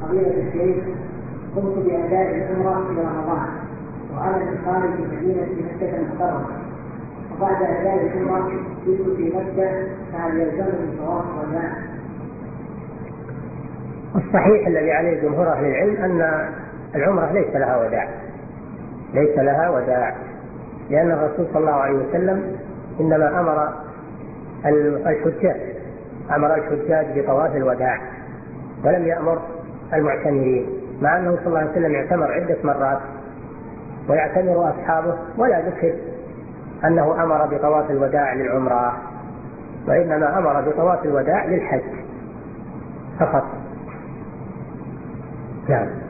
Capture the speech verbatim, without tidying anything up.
فضيلة الشيخ، قمت بأداء العمرة في رمضان وأنا من خارج مدينة مكة المكرمة، وبعد أداء العمرة كنت في مكة، فهل يلزمني طواف الوداع؟ الصحيح الذي عليه جمهور أهل العلم أن العمرة ليس لها وداع، ليس لها وداع، لأن الرسول صلى الله عليه وسلم إنما أمر الحجاج أمر الحجاج بطواف الوداع ولم يأمر المعتمرين، مع أنه صلى الله عليه وسلم يعتمر عدة مرات ويعتمر أصحابه، ولا ذكر أنه أمر بطواف الوداع للعمرة، وإنما أمر بطواف الوداع للحج فقط. نعم.